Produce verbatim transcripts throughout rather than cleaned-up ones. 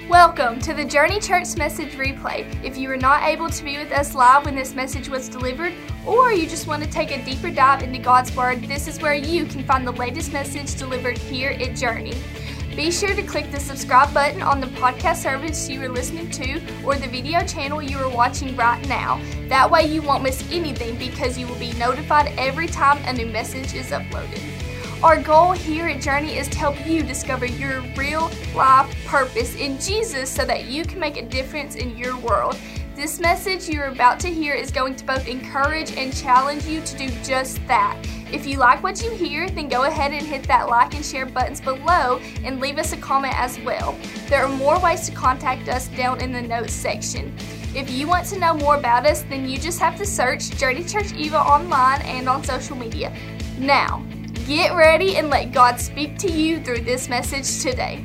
Welcome to the Journey Church Message Replay. If you were not able to be with us live when this message was delivered, or you just want to take a deeper dive into God's Word, this is where you can find the latest message delivered here at Journey. Be sure to click the subscribe button on the podcast service you are listening to or the video channel you are watching right now. That way you won't miss anything because you will be notified every time a new message is uploaded. Our goal here at Journey is to help you discover your real life purpose in Jesus so that you can make a difference in your world. This message you're about to hear is going to both encourage and challenge you to do just that. If you like what you hear, then go ahead and hit that like and share buttons below and leave us a comment as well. There are more ways to contact us down in the notes section. If you want to know more about us, then you just have to search Journey Church Eva online and on social media. Now, get ready and let God speak to you through this message today.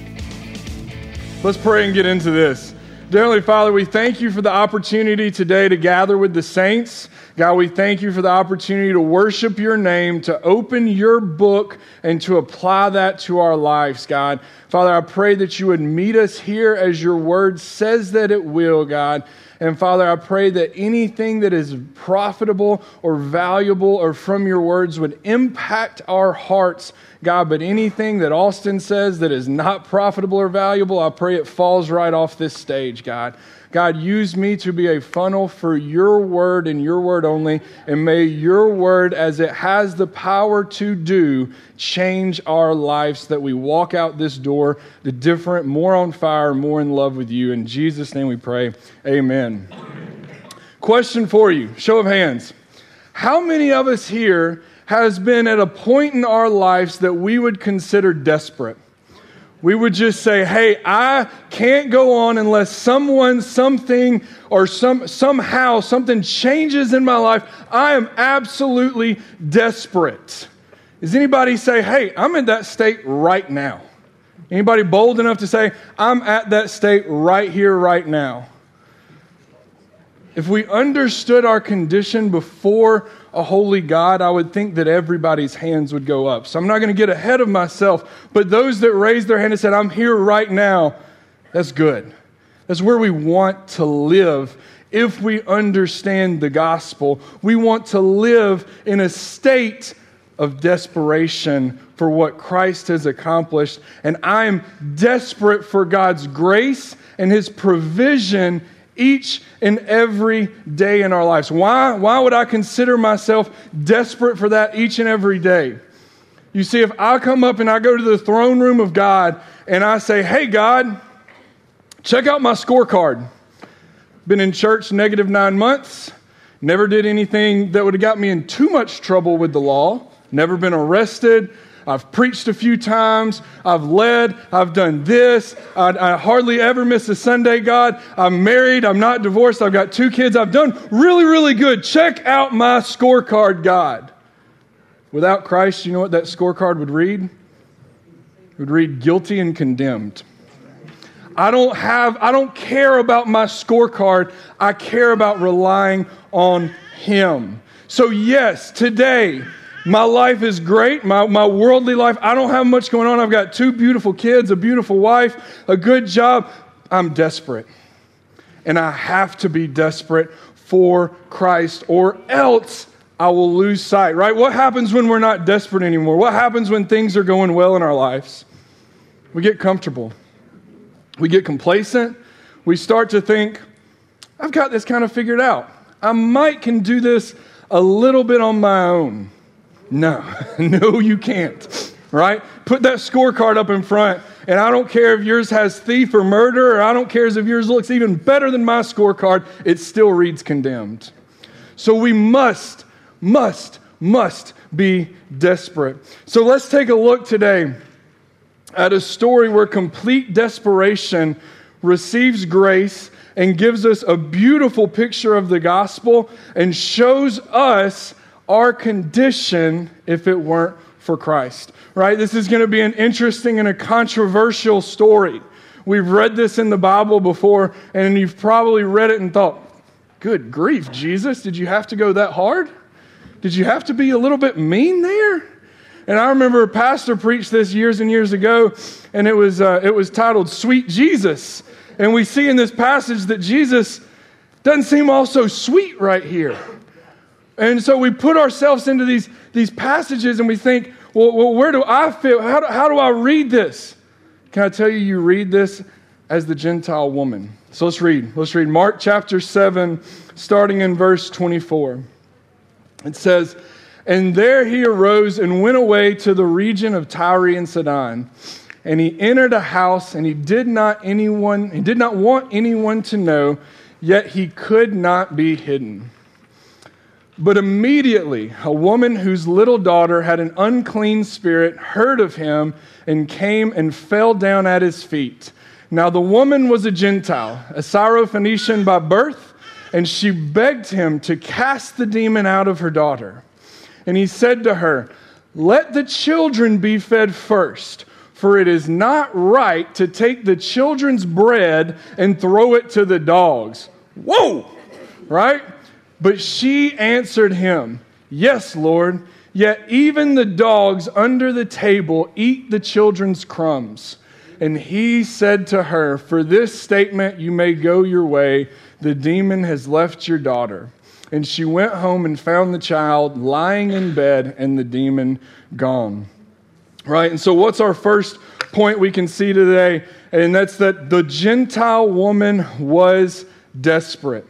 Let's pray and get into this. Dear Heavenly Father, we thank you for the opportunity today to gather with the saints. God, we thank you for the opportunity to worship your name, to open your book, and to apply that to our lives, God. Father, I pray that you would meet us here as your word says that it will, God. And Father, I pray that anything that is profitable or valuable or from your words would impact our hearts, God. But anything that Austin says that is not profitable or valuable, I pray it falls right off this stage, God. God, use me to be a funnel for your word and your word only. And may your word, as it has the power to do, change our lives so that we walk out this door the different, more on fire, more in love with you. In Jesus' name we pray. Amen. Question for you, show of hands. How many of us here has been at a point in our lives that we would consider desperate? We would just say, hey, I can't go on unless someone, something, or some somehow something changes in my life. I am absolutely desperate. Does anybody say, hey, I'm in that state right now? Anybody bold enough to say, I'm at that state right here, right now? If we understood our condition before a holy God, I would think that everybody's hands would go up. So I'm not going to get ahead of myself, but those that raised their hand and said, I'm here right now, that's good. That's where we want to live if we understand the gospel. We want to live in a state of desperation for what Christ has accomplished, and I'm desperate for God's grace and His provision each and every day in our lives. Why? Why would I consider myself desperate for that each and every day? You see, if I come up and I go to the throne room of God and I say, hey, God, check out my scorecard. Been in church negative nine months. Never did anything that would have got me in too much trouble with the law. Never been arrested. I've preached a few times. I've led. I've done this. I, I hardly ever miss a Sunday, God. I'm married. I'm not divorced. I've got two kids. I've done really, really good. Check out my scorecard, God. Without Christ, you know what that scorecard would read? It would read guilty and condemned. I don't have, I don't care about my scorecard. I care about relying on Him. So yes, today, my life is great, my, my worldly life. I don't have much going on. I've got two beautiful kids, a beautiful wife, a good job. I'm desperate. And I have to be desperate for Christ or else I will lose sight, right? What happens when we're not desperate anymore? What happens when things are going well in our lives? We get comfortable. We get complacent. We start to think, I've got this kind of figured out. I might can do this a little bit on my own. No, no, you can't, right? Put that scorecard up in front, and I don't care if yours has thief or murder, or I don't care if yours looks even better than my scorecard, it still reads condemned. So we must, must, must be desperate. So let's take a look today at a story where complete desperation receives grace and gives us a beautiful picture of the gospel and shows us our condition if it weren't for Christ, right? This is going to be an interesting and a controversial story. We've read this in the Bible before, and you've probably read it and thought, good grief, Jesus, did you have to go that hard? Did you have to be a little bit mean there? And I remember a pastor preached this years and years ago, and it was uh, it was titled Sweet Jesus. And we see in this passage that Jesus doesn't seem all so sweet right here. And so we put ourselves into these, these passages and we think, well, well where do I feel? How do, how do I read this? Can I tell you, you read this as the Gentile woman. So let's read. Let's read Mark chapter seven, starting in verse twenty-four. It says, "And there he arose and went away to the region of Tyre and Sidon. And he entered a house, and he did not anyone, he did not want anyone to know, yet he could not be hidden. But immediately a woman whose little daughter had an unclean spirit heard of him and came and fell down at his feet. Now the woman was a Gentile, a Syrophoenician by birth, and she begged him to cast the demon out of her daughter. And he said to her, 'Let the children be fed first, for it is not right to take the children's bread and throw it to the dogs.'" Whoa! Right? "But she answered him, 'Yes, Lord, yet even the dogs under the table eat the children's crumbs.' And he said to her, 'For this statement you may go your way. The demon has left your daughter.' And she went home and found the child lying in bed and the demon gone." Right? And so what's our first point we can see today? And that's that the Gentile woman was desperate.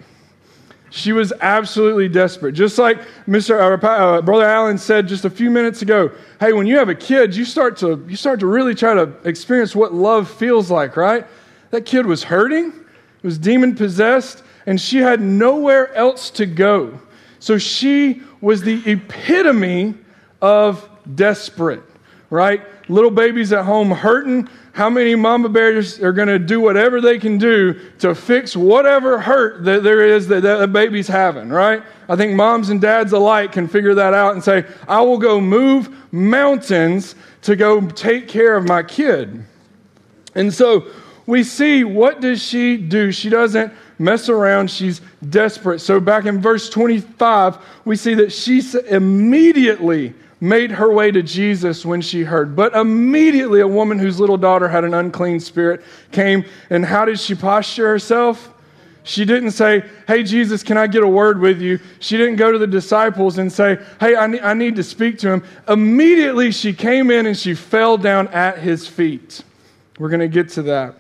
She was absolutely desperate. Just like Mister Uh, uh, Brother Allen said just a few minutes ago, hey, when you have a kid, you start to you start to really try to experience what love feels like, right? That kid was hurting, was demon possessed, and she had nowhere else to go. So she was the epitome of desperate, right? Little babies at home hurting. How many mama bears are going to do whatever they can do to fix whatever hurt that there is that the baby's having, right? I think moms and dads alike can figure that out and say, I will go move mountains to go take care of my kid. And so we see, what does she do? She doesn't mess around. She's desperate. So back in verse twenty-five, we see that she immediately made her way to Jesus when she heard. But immediately a woman whose little daughter had an unclean spirit came, and how did she posture herself? She didn't say, hey, Jesus, can I get a word with you? She didn't go to the disciples and say, hey, I need, I need to speak to him. Immediately she came in and she fell down at his feet. We're going to get to that.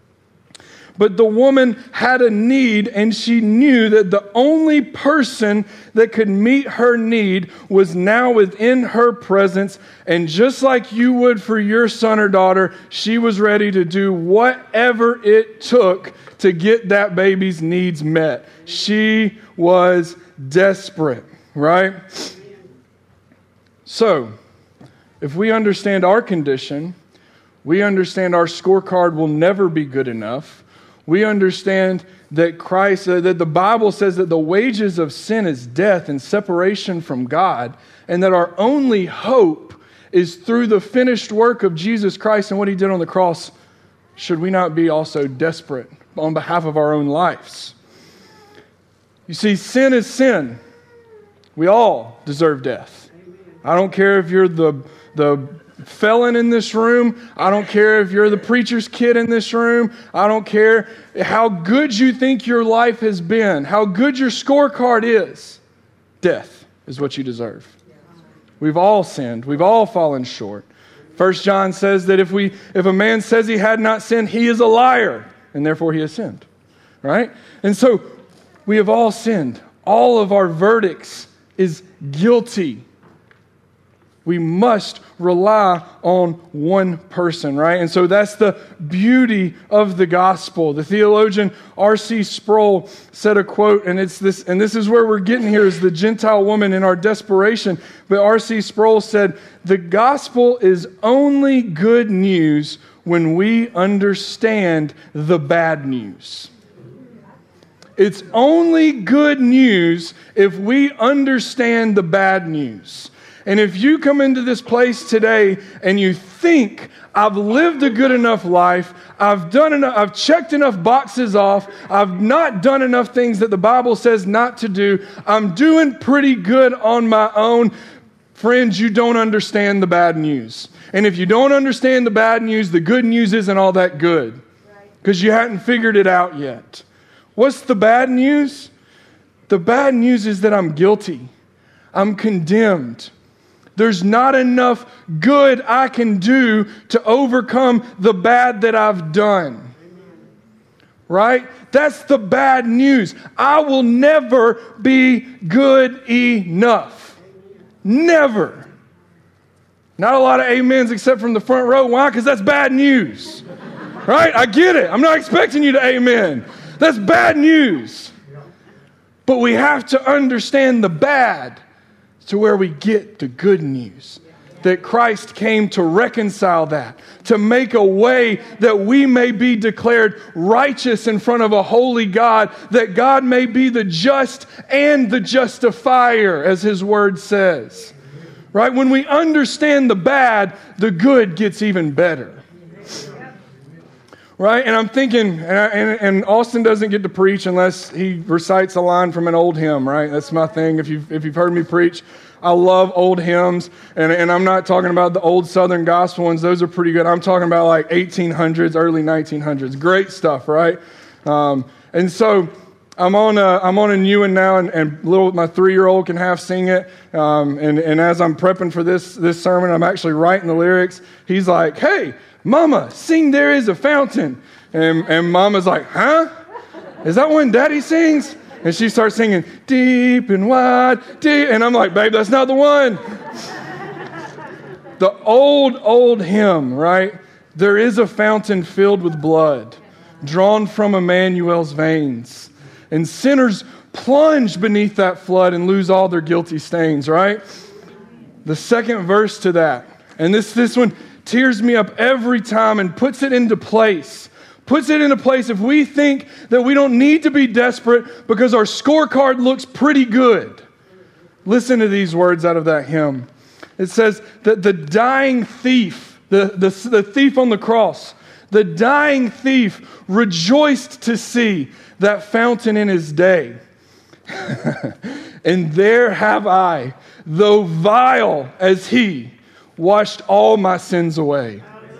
But the woman had a need, and she knew that the only person that could meet her need was now within her presence. And just like you would for your son or daughter, she was ready to do whatever it took to get that baby's needs met. She was desperate, right? So, if we understand our condition, we understand our scorecard will never be good enough. We understand that Christ, uh, that the Bible says that the wages of sin is death and separation from God, and that our only hope is through the finished work of Jesus Christ and what he did on the cross. Should we not be also desperate on behalf of our own lives? You see, sin is sin. We all deserve death. I don't care if you're the the felon in this room. I don't care if you're the preacher's kid in this room. I don't care how good you think your life has been, how good your scorecard is. Death is what you deserve. We've all sinned. We've all fallen short. First John says that if we, if a man says he had not sinned, he is a liar, and therefore he has sinned. Right? And so we have all sinned. All of our verdicts is guilty. We must rely on one person, right? And so that's the beauty of the gospel. The theologian R C Sproul said a quote, and it's this, and this is where we're getting here, is the Gentile woman in our desperation. But R C Sproul said, the gospel is only good news when we understand the bad news. It's only good news if we understand the bad news. And if you come into this place today and you think, I've lived a good enough life, I've done enough, I've checked enough boxes off, I've not done enough things that the Bible says not to do, I'm doing pretty good on my own, Friends, you don't understand the bad news. And if you don't understand the bad news, the good news isn't all that good because you hadn't figured it out yet. What's the bad news? The bad news is that I'm guilty. I'm condemned. There's not enough good I can do to overcome the bad that I've done. Right? That's the bad news. I will never be good enough. Never. Not a lot of amens except from the front row. Why? Because that's bad news. Right? I get it. I'm not expecting you to amen. That's bad news. But we have to understand the bad to where we get the good news. That Christ came to reconcile that, to make a way that we may be declared righteous in front of a holy God, that God may be the just and the justifier, as His Word says. Right? When we understand the bad, the good gets even better. Right? And I'm thinking, and, I, and, and Austin doesn't get to preach unless he recites a line from an old hymn, right? That's my thing. If you've, if you've heard me preach, I love old hymns, and, and I'm not talking about the old Southern gospel ones. Those are pretty good. I'm talking about like eighteen hundreds, early nineteen hundreds. Great stuff, right? Um, and so I'm on a, I'm on a new one now, and, and little my three-year-old can half sing it. Um, and, and as I'm prepping for this, this sermon, I'm actually writing the lyrics. He's like, "Hey, Mama, sing There Is a Fountain." And, and Mama's like, "Huh? Is that when Daddy sings?" And she starts singing, "Deep and wide, deep." And I'm like, "Babe, that's not the one." The old, old hymn, right? There is a fountain filled with blood, drawn from Emmanuel's veins. And sinners plunge beneath that flood and lose all their guilty stains, right? The second verse to that. And this, this one tears me up every time and puts it into place. Puts it into place if we think that we don't need to be desperate because our scorecard looks pretty good. Listen to these words out of that hymn. It says that the dying thief, the, the, the thief on the cross, the dying thief rejoiced to see that fountain in his day. And there have I, though vile as he, washed all my sins away.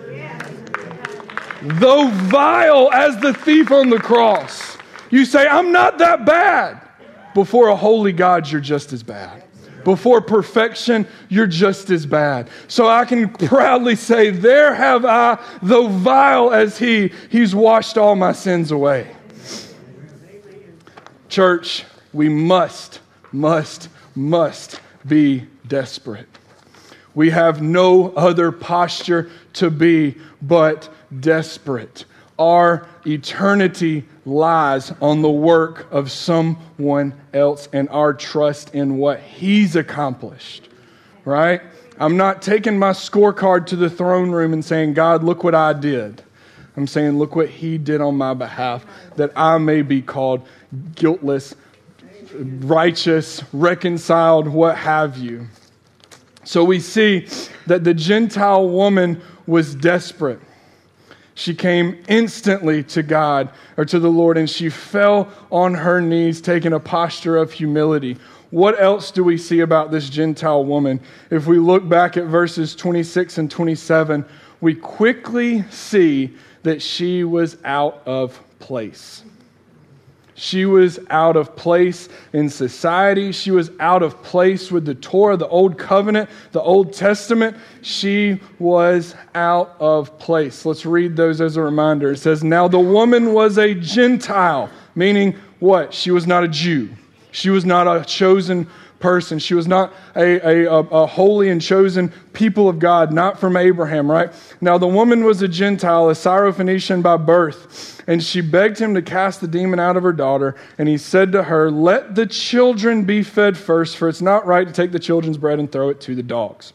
Though vile as the thief on the cross. You say, "I'm not that bad." Before a holy God, you're just as bad. Before perfection, you're just as bad. So I can proudly say, there have I, though vile as he, he's washed all my sins away. Church, we must, must, must be desperate. We have no other posture to be but desperate. Our eternity lies on the work of someone else and our trust in what He's accomplished, right? I'm not taking my scorecard to the throne room and saying, "God, look what I did." I'm saying, look what He did on my behalf, that I may be called guiltless, righteous, reconciled, what have you. So we see that the Gentile woman was desperate. She came instantly to God, or to the Lord, and she fell on her knees, taking a posture of humility. What else do we see about this Gentile woman? If we look back at verses twenty-six and twenty-seven, we quickly see that she was out of place. She was out of place in society. She was out of place with the Torah, the Old Covenant, the Old Testament. She was out of place. Let's read those as a reminder. It says, "Now the woman was a Gentile," meaning what? She was not a Jew. She was not a chosen person. She was not a, a, a holy and chosen people of God, not from Abraham, right? "Now the woman was a Gentile, a Syrophoenician by birth. And she begged him to cast the demon out of her daughter. And he said to her, 'Let the children be fed first, for it's not right to take the children's bread and throw it to the dogs.'"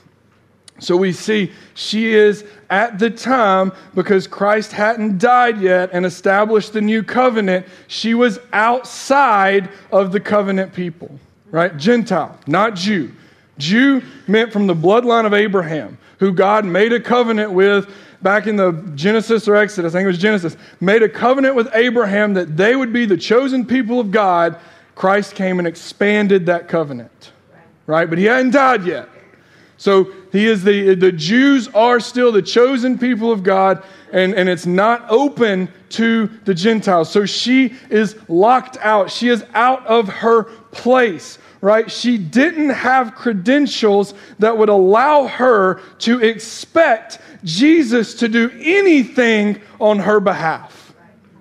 So we see she is at the time, because Christ hadn't died yet and established the new covenant, she was outside of the covenant people, right? Gentile, not Jew. Jew meant from the bloodline of Abraham, who God made a covenant with back in the Genesis or Exodus, I think it was Genesis, made a covenant with Abraham that they would be the chosen people of God. Christ came and expanded that covenant, right? But He hadn't died yet. So he is the, the Jews are still the chosen people of God, and, and it's not open to the Gentiles. So she is locked out. She is out of her place, right? She didn't have credentials that would allow her to expect Jesus to do anything on her behalf.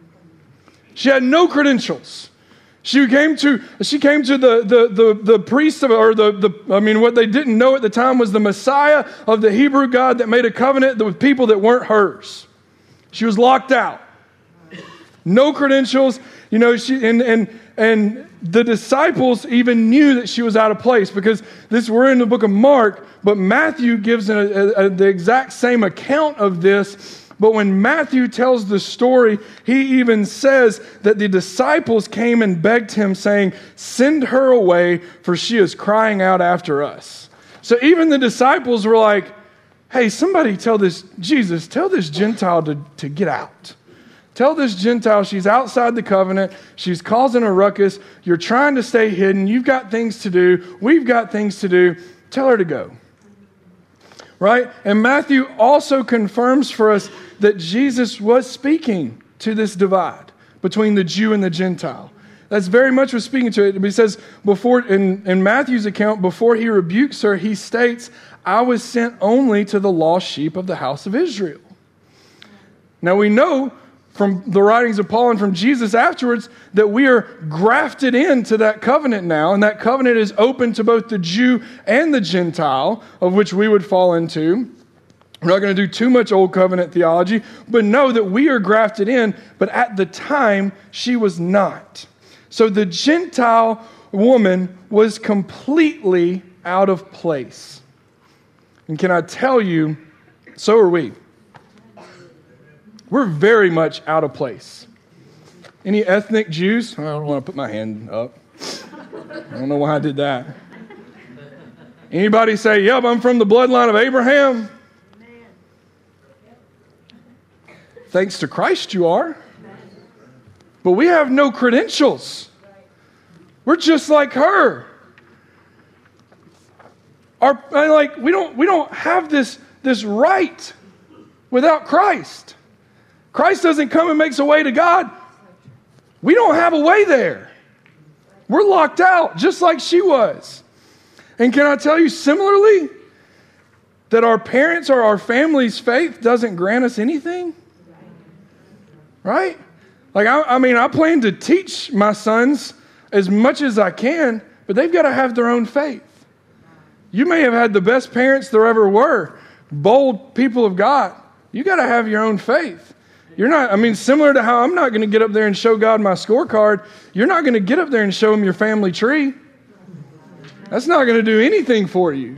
She had no credentials. She came to she came to the the the, the priest of, or the, the I mean what they didn't know at the time was the Messiah of the Hebrew God that made a covenant with people that weren't hers. She was locked out. No credentials, you know, she and and and the disciples even knew that she was out of place, because this we're in the book of Mark, but Matthew gives a, a, a, the exact same account of this. But when Matthew tells the story, he even says that the disciples came and begged him, saying, "Send her away, for she is crying out after us." So even the disciples were like, "Hey, somebody tell this, Jesus, tell this Gentile to, to get out. Tell this Gentile she's outside the covenant. She's causing a ruckus. You're trying to stay hidden. You've got things to do. We've got things to do. Tell her to go." Right? And Matthew also confirms for us that Jesus was speaking to this divide between the Jew and the Gentile. That's very much what's speaking to it. He says before in, in Matthew's account, before he rebukes her, he states, "I was sent only to the lost sheep of the house of Israel." Now we know from the writings of Paul and from Jesus afterwards that we are grafted into that covenant now, and that covenant is open to both the Jew and the Gentile, of which we would fall into. We're not going to do too much old covenant theology, but know that we are grafted in, but at the time she was not. So the Gentile woman was completely out of place. And can I tell you, so are we. We're very much out of place. Any ethnic Jews? I don't want to put my hand up. I don't know why I did that. Anybody say, "Yep, I'm from the bloodline of Abraham"? Thanks to Christ you are. But we have no credentials. We're just like her. Our, like we don't we don't have this, this right without Christ. Christ doesn't come and makes a way to God. We don't have a way there. We're locked out just like she was. And can I tell you similarly that our parents or our family's faith doesn't grant us anything? Right? Like, I, I mean, I plan to teach my sons as much as I can, but they've got to have their own faith. You may have had the best parents there ever were, bold people of God. You got to have your own faith. You're not, I mean, similar to how I'm not going to get up there and show God my scorecard, you're not going to get up there and show him your family tree. That's not going to do anything for you.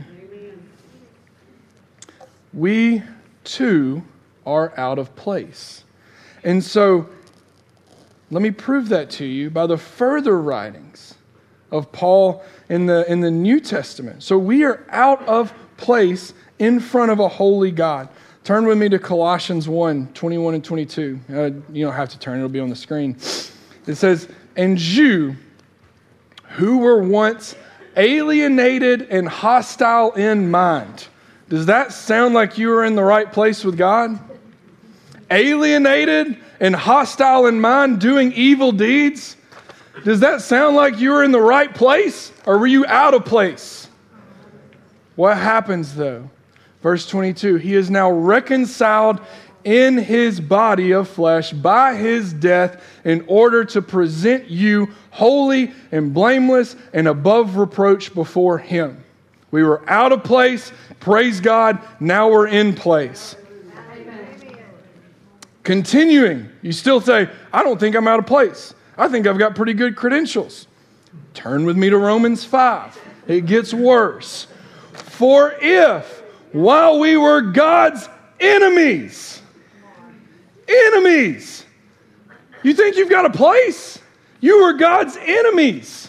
We, too, are out of place. And so, let me prove that to you by the further writings of Paul in the, in the New Testament. So we are out of place in front of a holy God. Turn with me to Colossians one, twenty-one and twenty-two. Uh, you don't have to turn, it'll be on the screen. It says, "And you, who were once alienated and hostile in mind." Does that sound like you were in the right place with God? Alienated and hostile in mind, doing evil deeds? Does that sound like you were in the right place, or were you out of place? What happens though? Verse twenty-two, "He is now reconciled in his body of flesh by his death in order to present you holy and blameless and above reproach before him." We were out of place. Praise God. Now we're in place. Amen. Continuing, you still say, "I don't think I'm out of place. I think I've got pretty good credentials." Turn with me to Romans five. It gets worse. "For if, while we were God's enemies," enemies, you think you've got a place? You were God's enemies.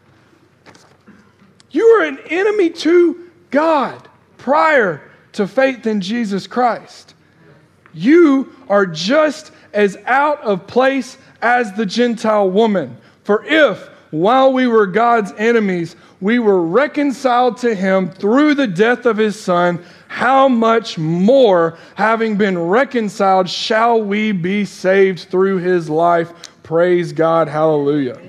You were an enemy to God prior to faith in Jesus Christ. You are just as out of place as the Gentile woman. "For if, while we were God's enemies, we were reconciled to him through the death of his Son. How much more, having been reconciled, shall we be saved through his life? Praise God. Hallelujah.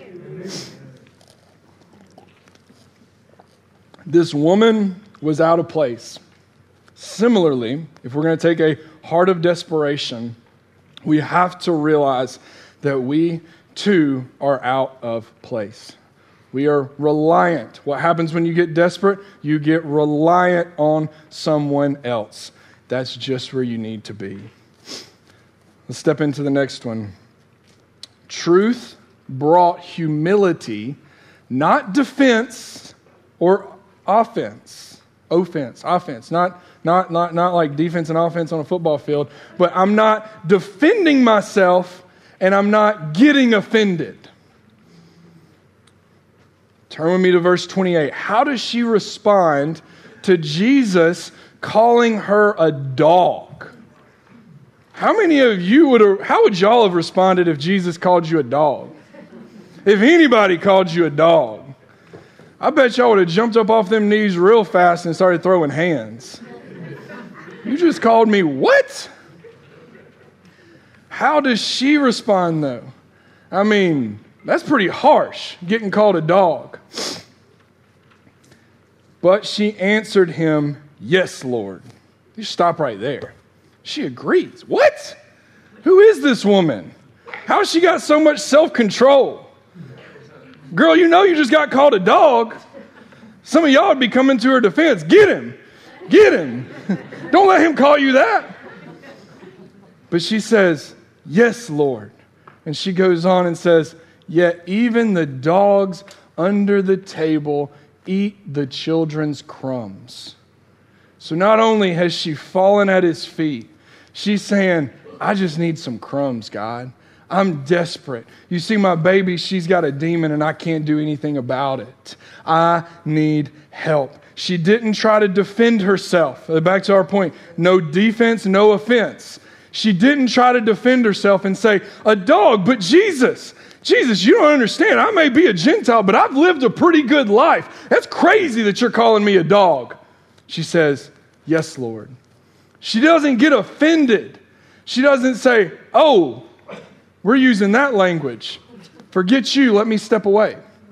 This woman was out of place. Similarly, if we're going to take a heart of desperation, we have to realize that we too are out of place. We are reliant. What happens when you get desperate? You get reliant on someone else. That's just where you need to be. Let's step into the next one. Truth brought humility, not defense or offense. Offense, offense, not not not not like defense and offense on a football field, but I'm not defending myself and I'm not getting offended. Turn with me to verse twenty-eight. How does she respond to Jesus calling her a dog? How many of you would have, how would y'all have responded if Jesus called you a dog? If anybody called you a dog? I bet y'all would have jumped up off them knees real fast and started throwing hands. You just called me what? How does she respond though? I mean, that's pretty harsh, getting called a dog. But she answered him, yes, Lord. You stop right there. She agrees. What? Who is this woman? How has she got so much self-control? Girl, you know you just got called a dog. Some of y'all would be coming to her defense. Get him. Get him. Don't let him call you that. But she says, yes, Lord. And she goes on and says, yet even the dogs under the table eat the children's crumbs. So not only has she fallen at his feet, she's saying, I just need some crumbs, God. I'm desperate. You see my baby, she's got a demon and I can't do anything about it. I need help. She didn't try to defend herself. Back to our point, no defense, no offense. She didn't try to defend herself and say, a dog, but Jesus, Jesus, you don't understand. I may be a Gentile, but I've lived a pretty good life. That's crazy that you're calling me a dog. She says, yes, Lord. She doesn't get offended. She doesn't say, oh, we're using that language. Forget you, let me step away.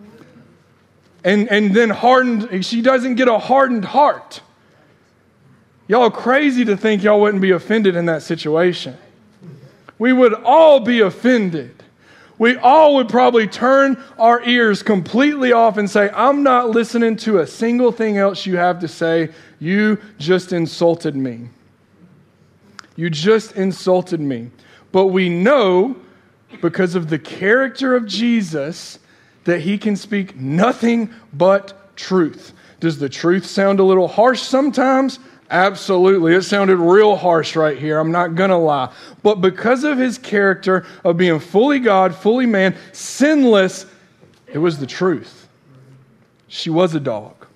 And, and then hardened, she doesn't get a hardened heart. Y'all are crazy to think y'all wouldn't be offended in that situation. We would all be offended. We all would probably turn our ears completely off and say, I'm not listening to a single thing else you have to say. You just insulted me. You just insulted me. But we know, because of the character of Jesus, that he can speak nothing but truth. Does the truth sound a little harsh sometimes? Absolutely. It sounded real harsh right here. I'm not going to lie. But because of his character of being fully God, fully man, sinless, it was the truth. She was a dog.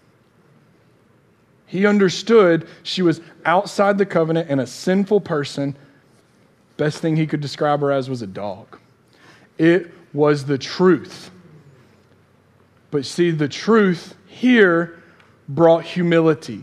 He understood she was outside the covenant and a sinful person. Best thing he could describe her as was a dog. It was the truth. But see, the truth here brought humility.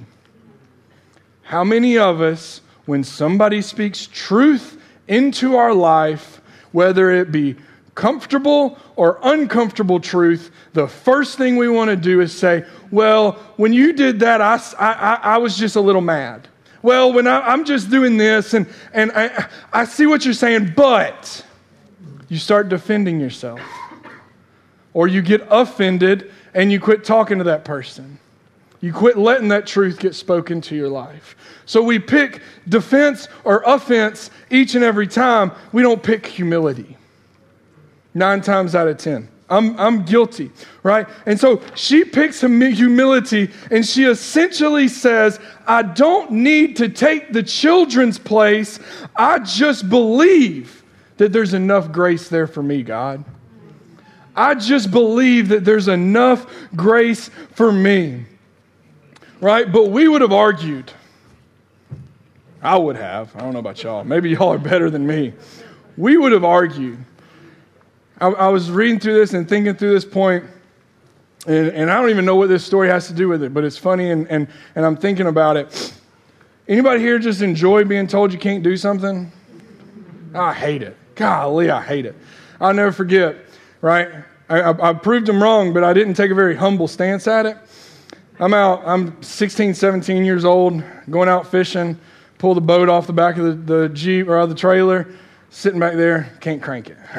How many of us, when somebody speaks truth into our life, whether it be comfortable or uncomfortable truth, the first thing we want to do is say, well, when you did that, I, I, I was just a little mad. Well, when I, I'm just doing this, and, and I, I see what you're saying, but you start defending yourself. Or you get offended and you quit talking to that person. You quit letting that truth get spoken to your life. So we pick defense or offense each and every time. We don't pick humility. Nine times out of ten. I'm, I'm guilty, right? And so she picks humility and she essentially says, I don't need to take the children's place. I just believe that there's enough grace there for me, God. I just believe that there's enough grace for me. Right? But we would have argued. I would have. I don't know about y'all. Maybe y'all are better than me. We would have argued. I, I was reading through this and thinking through this point. And, and I don't even know what this story has to do with it, but it's funny, and, and, and I'm thinking about it. Anybody here just enjoy being told you can't do something? I hate it. Golly, I hate it. I'll never forget, right? I, I, I proved them wrong, but I didn't take a very humble stance at it. I'm out, I'm sixteen, seventeen years old, going out fishing, pull the boat off the back of the, the Jeep or the trailer, sitting back there, can't crank it.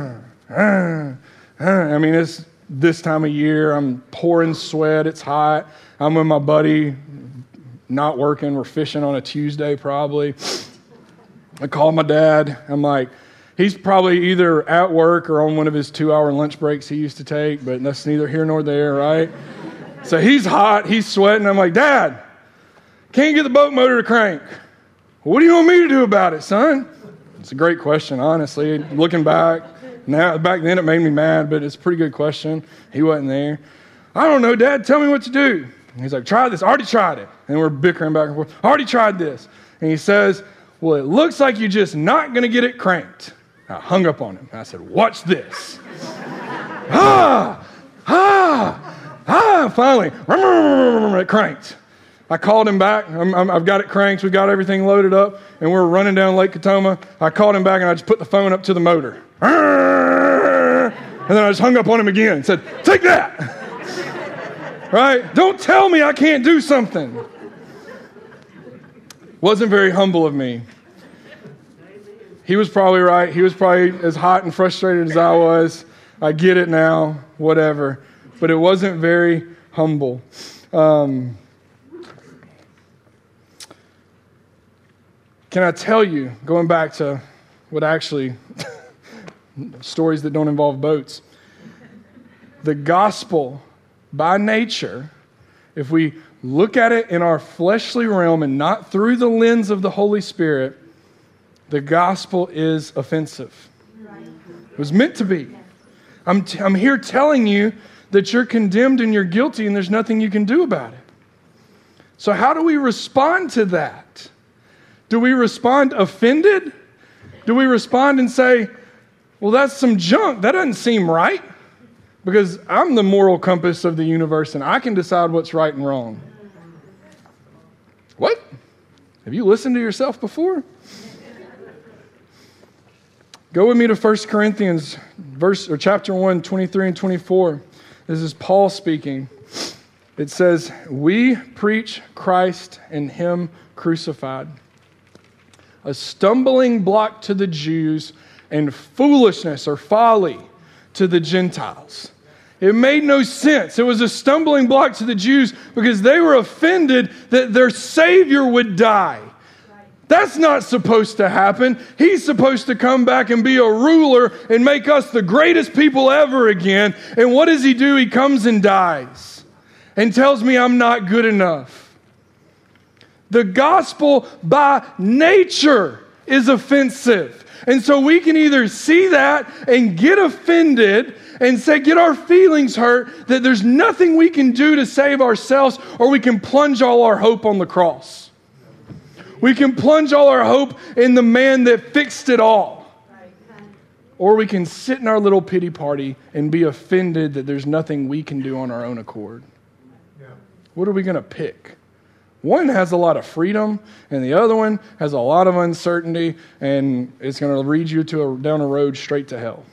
I mean, it's this time of year, I'm pouring sweat, it's hot. I'm with my buddy, not working, we're fishing on a Tuesday probably. I call my dad, I'm like, he's probably either at work or on one of his two-hour lunch breaks he used to take, but that's neither here nor there, right? So he's hot, he's sweating. I'm like, Dad, can't get the boat motor to crank. What do you want me to do about it, son? It's a great question, honestly. Looking back, now back then it made me mad, but it's a pretty good question. He wasn't there. I don't know, Dad, tell me what to do. And he's like, try this. I already tried it. And we're bickering back and forth. I already tried this. And he says, well, it looks like you're just not going to get it cranked. I hung up on him. I said, watch this. ah, ah. Ah, finally, it cranked. I called him back. I'm, I'm, I've got it cranked. We got everything loaded up, and we're running down Lake Katoma. I called him back, and I just put the phone up to the motor. And then I just hung up on him again and said, take that. Right? Don't tell me I can't do something. Wasn't very humble of me. He was probably right. He was probably as hot and frustrated as I was. I get it now, whatever. But it wasn't very humble. Um, can I tell you, going back to what actually, stories that don't involve boats, the gospel, by nature, if we look at it in our fleshly realm and not through the lens of the Holy Spirit, the gospel is offensive. It was meant to be. I'm, t- I'm here telling you that you're condemned and you're guilty and there's nothing you can do about it. So how do we respond to that? Do we respond offended? Do we respond and say, well, that's some junk. That doesn't seem right. Because I'm the moral compass of the universe and I can decide what's right and wrong. What? Have you listened to yourself before? Go with me to First Corinthians verse or chapter one, twenty-three and twenty-four. This is Paul speaking. It says, we preach Christ and Him crucified, a stumbling block to the Jews and foolishness or folly to the Gentiles. It made no sense. It was a stumbling block to the Jews because they were offended that their Savior would die. That's not supposed to happen. He's supposed to come back and be a ruler and make us the greatest people ever again. And what does He do? He comes and dies and tells me I'm not good enough. The gospel by nature is offensive. And so we can either see that and get offended and say, get our feelings hurt, that there's nothing we can do to save ourselves, or we can plunge all our hope on the cross. We can plunge all our hope in the man that fixed it all. Or we can sit in our little pity party and be offended that there's nothing we can do on our own accord. Yeah. What are we going to pick? One has a lot of freedom, and the other one has a lot of uncertainty, and it's going to lead you to a, down a road straight to hell.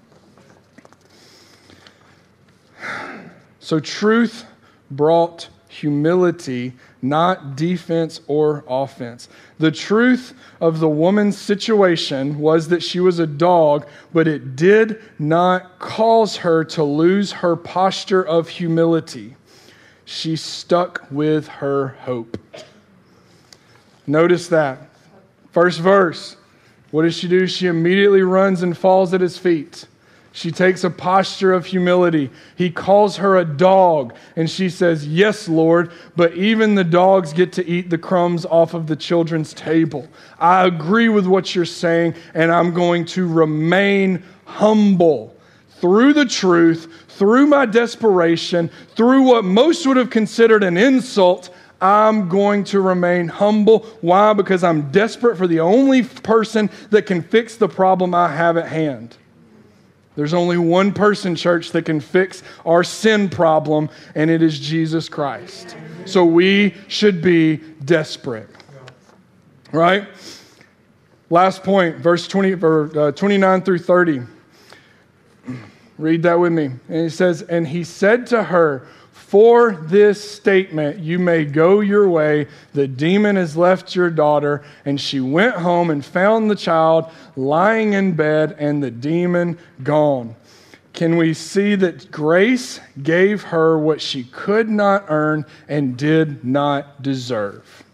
So truth brought humility, not defense or offense. The truth of the woman's situation was that she was a dog, but it did not cause her to lose her posture of humility. She stuck with her hope. Notice that. First verse. What does she do? She immediately runs and falls at His feet. She takes a posture of humility. He calls her a dog, and she says, yes, Lord, but even the dogs get to eat the crumbs off of the children's table. I agree with what you're saying, and I'm going to remain humble through the truth, through my desperation, through what most would have considered an insult. I'm going to remain humble. Why? Because I'm desperate for the only person that can fix the problem I have at hand. There's only one person, church, that can fix our sin problem, and it is Jesus Christ. So we should be desperate. Right? Last point, verse twenty, or, uh, twenty-nine through thirty. Read that with me. And it says, and he said to her, for this statement, you may go your way. The demon has left your daughter. And she went home and found the child lying in bed and the demon gone. Can we see that grace gave her what she could not earn and did not deserve?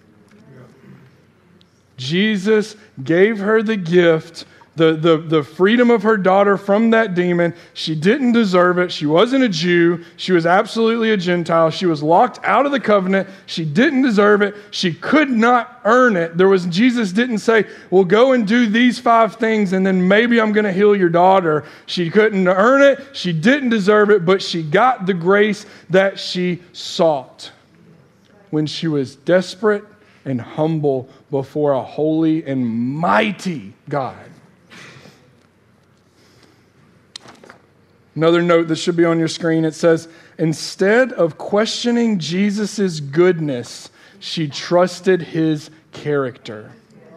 Jesus gave her the gift, the, the, the freedom of her daughter from that demon. She didn't deserve it. She wasn't a Jew. She was absolutely a Gentile. She was locked out of the covenant. She didn't deserve it. She could not earn it. There was Jesus didn't say, well, go and do these five things and then maybe I'm going to heal your daughter. She couldn't earn it. She didn't deserve it, but she got the grace that she sought when she was desperate and humble before a holy and mighty God. Another note that should be on your screen, it says, instead of questioning Jesus' goodness, she trusted his character.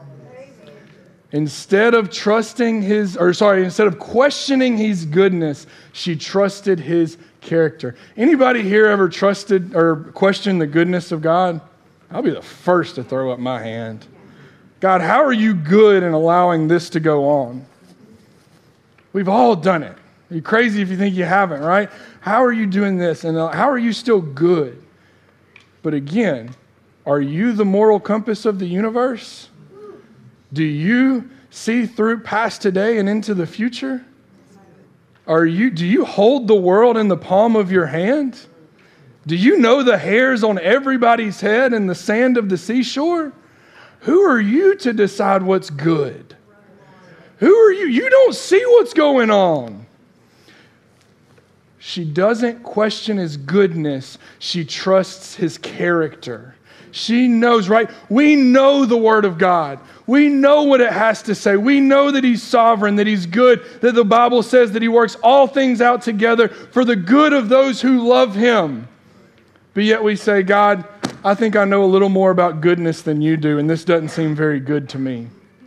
Instead of trusting his, or sorry, instead of questioning his goodness, she trusted his character. Anybody here ever trusted or questioned the goodness of God? I'll be the first to throw up my hand. God, how are you good in allowing this to go on? We've all done it. You're crazy if you think you haven't, right? How are you doing this? And how are you still good? But again, are you the moral compass of the universe? Do you see through past today and into the future? Are you, do you hold the world in the palm of your hand? Do you know the hairs on everybody's head and the sand of the seashore? Who are you to decide what's good? Who are you? You don't see what's going on. She doesn't question his goodness. She trusts his character. She knows, right? We know the Word of God. We know what it has to say. We know that he's sovereign, that he's good, that the Bible says that he works all things out together for the good of those who love him. But yet we say, God, I think I know a little more about goodness than you do, and this doesn't seem very good to me.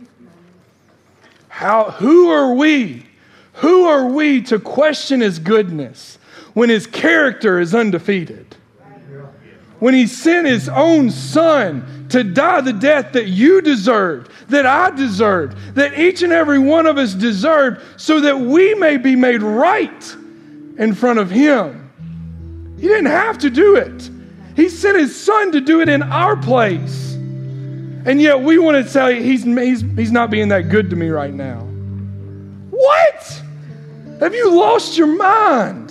How? Who are we? Who are we to question his goodness when his character is undefeated? When he sent his own son to die the death that you deserved, that I deserved, that each and every one of us deserved, so that we may be made right in front of him. He didn't have to do it. He sent his son to do it in our place. And yet we want to say, he's, he's, he's not being that good to me right now. What? Have you lost your mind?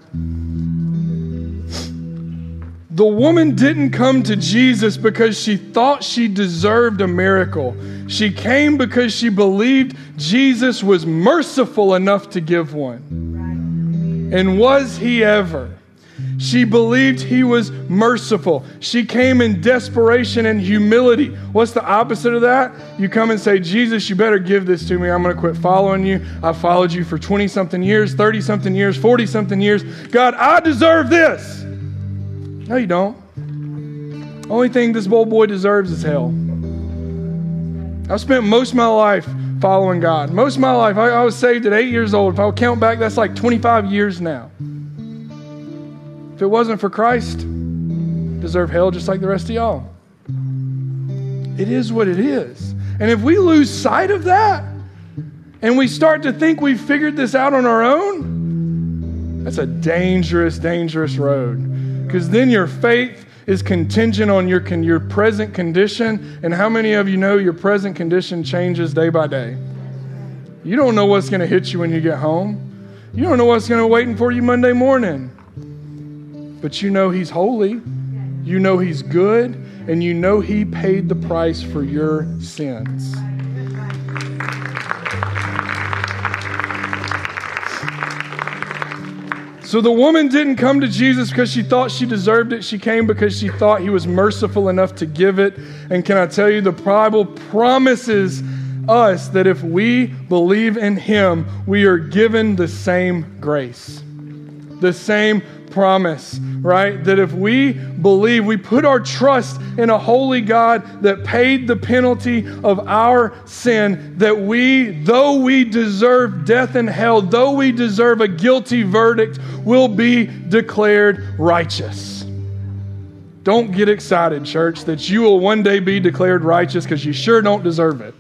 The woman didn't come to Jesus because she thought she deserved a miracle. She came because she believed Jesus was merciful enough to give one. And was he ever? She believed he was merciful. She came in desperation and humility. What's the opposite of that? You come and say, Jesus, you better give this to me. I'm going to quit following you. I've followed you for twenty-something years, thirty-something years, forty-something years. God, I deserve this. No, you don't. Only thing this old boy deserves is hell. I've spent most of my life following God. Most of my life, I, I was saved at eight years old. If I count back, that's like twenty-five years now. If it wasn't for Christ, I deserve hell just like the rest of y'all. It is what it is. And if we lose sight of that, and we start to think we've figured this out on our own, that's a dangerous, dangerous road. Because then your faith is contingent on your, con- your present condition. And how many of you know your present condition changes day by day? You don't know what's going to hit you when you get home. You don't know what's going to waiting for you Monday morning. But you know he's holy. You know he's good. And you know he paid the price for your sins. So the woman didn't come to Jesus because she thought she deserved it. She came because she thought he was merciful enough to give it. And can I tell you, the Bible promises us that if we believe in him, we are given the same grace, the same promise, right? That if we believe, we put our trust in a holy God that paid the penalty of our sin, that we, though we deserve death and hell, though we deserve a guilty verdict, will be declared righteous. Don't get excited, church, that you will one day be declared righteous, because you sure don't deserve it.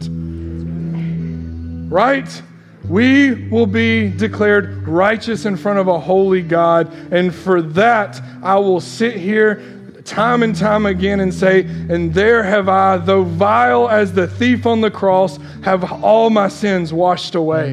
Right? We will be declared righteous in front of a holy God. And for that, I will sit here time and time again and say, and there have I, though vile as the thief on the cross, have all my sins washed away.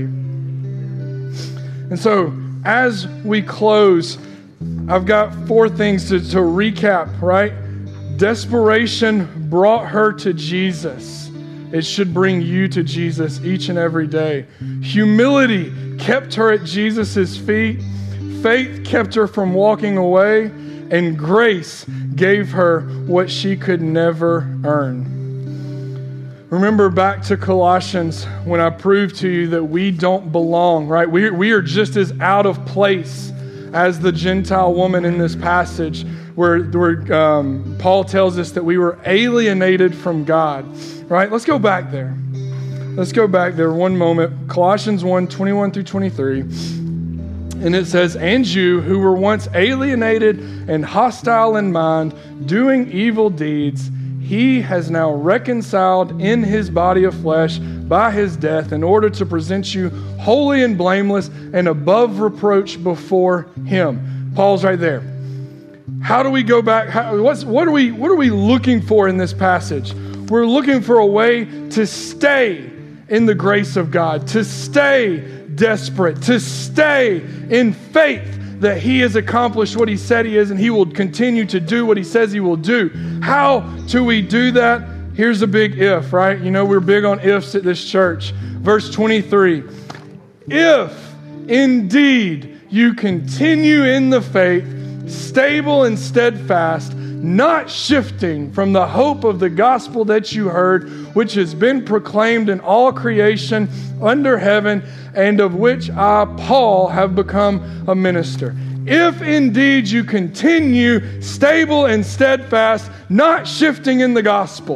And so, as we close, I've got four things to, to recap, right? Desperation brought her to Jesus. It should bring you to Jesus each and every day. Humility kept her at Jesus' feet. Faith kept her from walking away. And grace gave her what she could never earn. Remember back to Colossians when I proved to you that we don't belong, right? We, we are just as out of place as the Gentile woman in this passage, where, where um, Paul tells us that we were alienated from God. Right? Let's go back there. Let's go back there one moment. Colossians one, twenty-one through twenty-three. And it says, and you who were once alienated and hostile in mind, doing evil deeds, he has now reconciled in his body of flesh by his death in order to present you holy and blameless and above reproach before him. Paul's right there. How do we go back? How, what's, what are we, what are we looking for in this passage? We're looking for a way to stay in the grace of God, to stay desperate, to stay in faith that he has accomplished what he said he is, and he will continue to do what he says he will do. How do we do that? Here's a big if, right? You know, we're big on ifs at this church. Verse twenty-three, if indeed you continue in the faith, stable and steadfast, not shifting from the hope of the gospel that you heard, which has been proclaimed in all creation under heaven, and of which I, Paul, have become a minister. If indeed you continue stable and steadfast, not shifting in the gospel.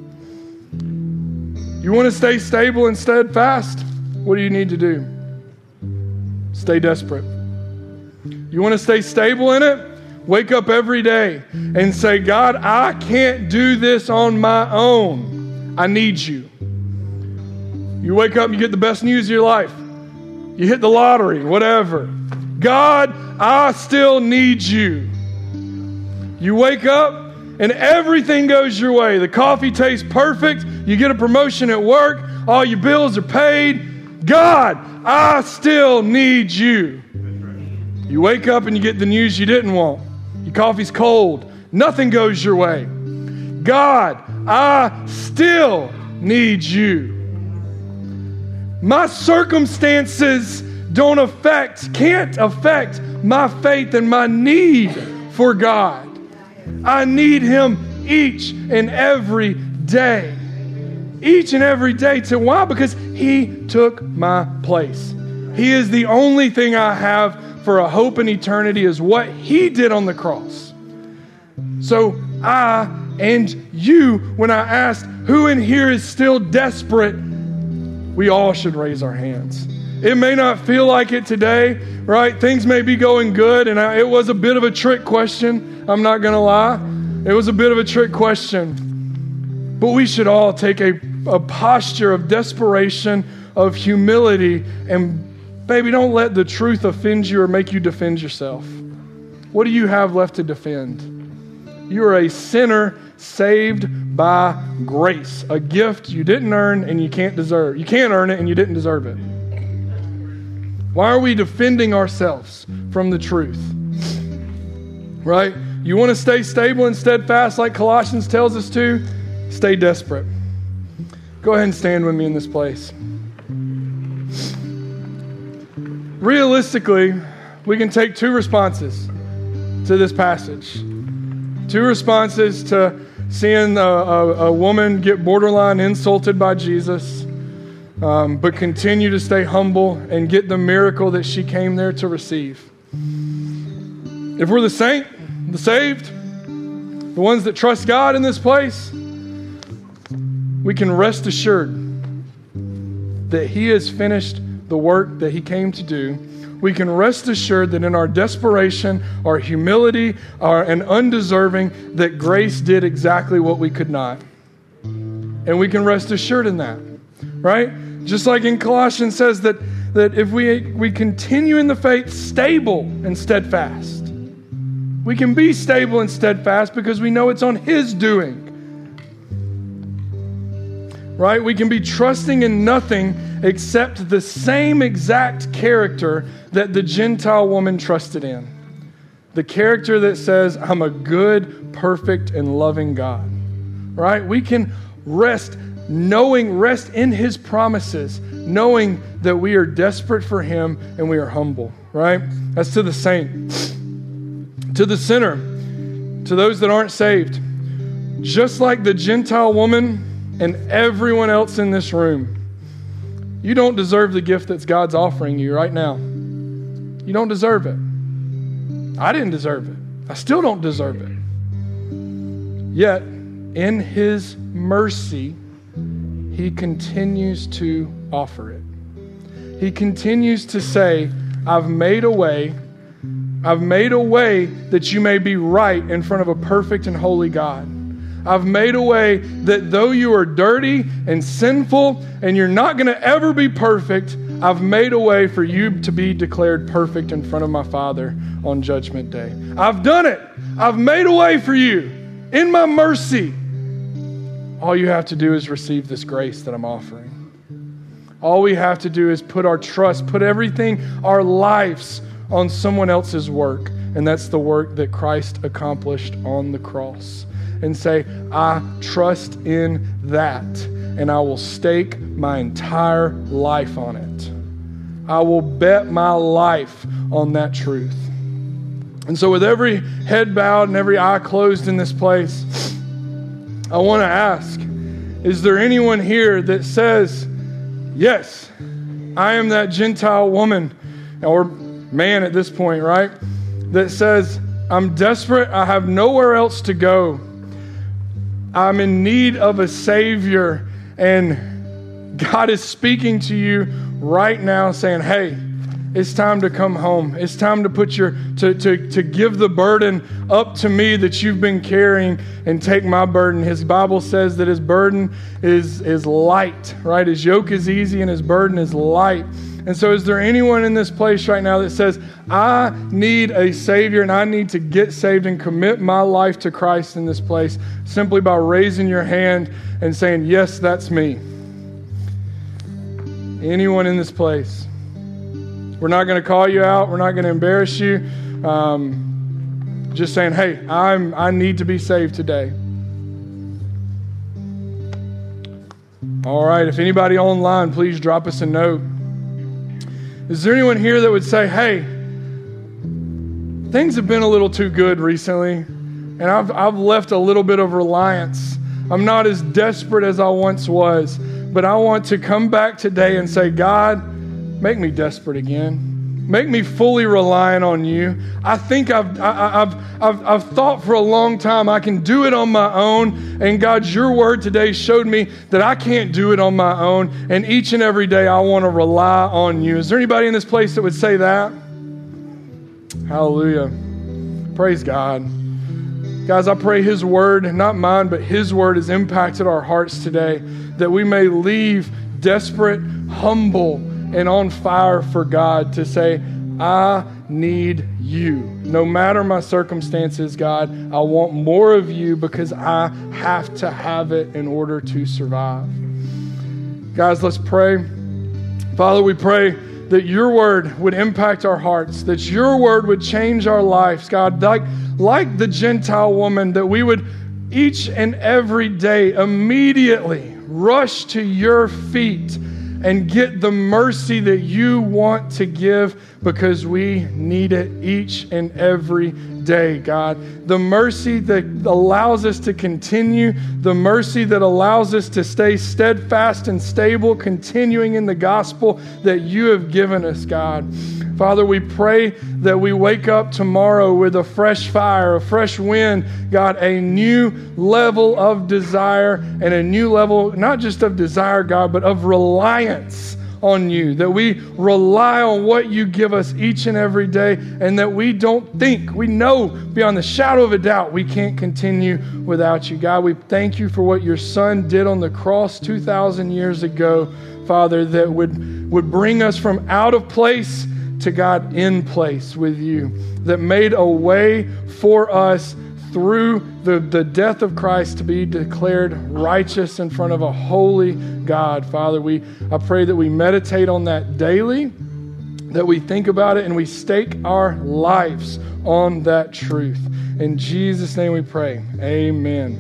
You want to stay stable and steadfast? What do you need to do? Stay desperate. You want to stay stable in it? Wake up every day and say, God, I can't do this on my own. I need you. You wake up and you get the best news of your life. You hit the lottery, whatever. God, I still need you. You wake up and everything goes your way. The coffee tastes perfect. You get a promotion at work. All your bills are paid. God, I still need you. You wake up and you get the news you didn't want. Your coffee's cold. Nothing goes your way. God, I still need you. My circumstances don't affect, can't affect my faith and my need for God. I need him each and every day. Each and every day. To why? Because he took my place. He is the only thing I have for a hope in eternity, is what he did on the cross. So I and you, when I asked who in here is still desperate, we all should raise our hands. It may not feel like it today, right? Things may be going good, and I, it was a bit of a trick question. I'm not going to lie. It was a bit of a trick question. But we should all take a, a posture of desperation, of humility, and baby, don't let the truth offend you or make you defend yourself. What do you have left to defend? You are a sinner saved by grace, a gift you didn't earn and you can't deserve. You can't earn it and you didn't deserve it. Why are we defending ourselves from the truth? Right? You want to stay stable and steadfast like Colossians tells us to? Stay desperate. Go ahead and stand with me in this place. Realistically, we can take two responses to this passage. Two responses to seeing a, a, a woman get borderline insulted by Jesus. um, but continue to stay humble and get the miracle that she came there to receive. If we're the saint, the saved, the ones that trust God in this place, we can rest assured that He has finished the work that He came to do. We can rest assured that in our desperation, our humility, our and undeserving, that grace did exactly what we could not. And we can rest assured in that, right? Just like in Colossians says that, that if we, we continue in the faith, stable and steadfast. We can be stable and steadfast because we know it's on His doing. Right? We can be trusting in nothing except the same exact character that the Gentile woman trusted in. The character that says, I'm a good, perfect, and loving God. Right? We can rest, knowing, rest in His promises, knowing that we are desperate for Him and we are humble. Right? That's to the saint. To the sinner, to those that aren't saved, just like the Gentile woman and everyone else in this room, you don't deserve the gift that God's offering you right now. You don't deserve it. I didn't deserve it. I still don't deserve it. Yet, in His mercy, He continues to offer it. He continues to say, I've made a way. I've made a way that you may be right in front of a perfect and holy God. I've made a way that though you are dirty and sinful and you're not going to ever be perfect, I've made a way for you to be declared perfect in front of my Father on Judgment Day. I've done it. I've made a way for you in my mercy. All you have to do is receive this grace that I'm offering. All we have to do is put our trust, put everything, our lives on someone else's work, and that's the work that Christ accomplished on the cross. And say, I trust in that, and I will stake my entire life on it. I will bet my life on that truth. And so with every head bowed and every eye closed in this place, I want to ask, is there anyone here that says, yes, I am that Gentile woman, or man at this point, right? That says, I'm desperate, I have nowhere else to go. I'm in need of a Savior, and God is speaking to you right now saying, hey, it's time to come home. It's time to put your to, to, to give the burden up to me that you've been carrying and take my burden. His Bible says that His burden is, is light, right? His yoke is easy and His burden is light. And so is there anyone in this place right now that says, I need a Savior and I need to get saved and commit my life to Christ in this place, simply by raising your hand and saying, yes, that's me. Anyone in this place? We're not going to call you out. We're not going to embarrass you. Um, just saying, hey, I'm, I need to be saved today. All right, if anybody online, please drop us a note. Is there anyone here that would say, hey, things have been a little too good recently, and I've, I've left a little bit of reliance. I'm not as desperate as I once was, but I want to come back today and say, God, make me desperate again. Make me fully reliant on you. I think I've, I, I've, I've, I've thought for a long time I can do it on my own. And God, your word today showed me that I can't do it on my own. And each and every day I want to rely on you. Is there anybody in this place that would say that? Hallelujah. Praise God. Guys, I pray His word, not mine, but His word has impacted our hearts today, that we may leave desperate, humble, and on fire for God to say, I need you. No matter my circumstances, God, I want more of you because I have to have it in order to survive. Guys, let's pray. Father, we pray that your word would impact our hearts, that your word would change our lives, God, like, like the Gentile woman, that we would each and every day immediately rush to your feet and get the mercy that you want to give because we need it each and every day, God. The mercy that allows us to continue, the mercy that allows us to stay steadfast and stable, continuing in the gospel that you have given us, God. Father, we pray that we wake up tomorrow with a fresh fire, a fresh wind, God, a new level of desire and a new level, not just of desire, God, but of reliance on you, that we rely on what you give us each and every day, and that we don't think, we know beyond the shadow of a doubt we can't continue without you. God, we thank you for what your Son did on the cross two thousand years ago, Father, that would, would bring us from out of place to God in place with you, that made a way for us through the, the death of Christ to be declared righteous in front of a holy God. Father, we I pray that we meditate on that daily, that we think about it, and we stake our lives on that truth. In Jesus' name we pray. Amen.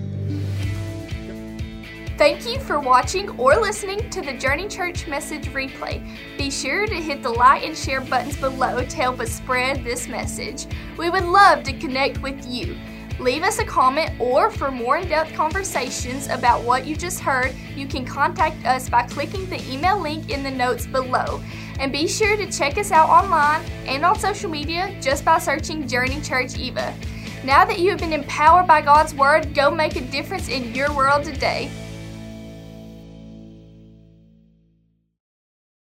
Thank you for watching or listening to the Journey Church Message Replay. Be sure to hit the like and share buttons below to help us spread this message. We would love to connect with you. Leave us a comment, or for more in-depth conversations about what you just heard, you can contact us by clicking the email link in the notes below. And be sure to check us out online and on social media just by searching Journey Church Eva. Now that you have been empowered by God's Word, go make a difference in your world today.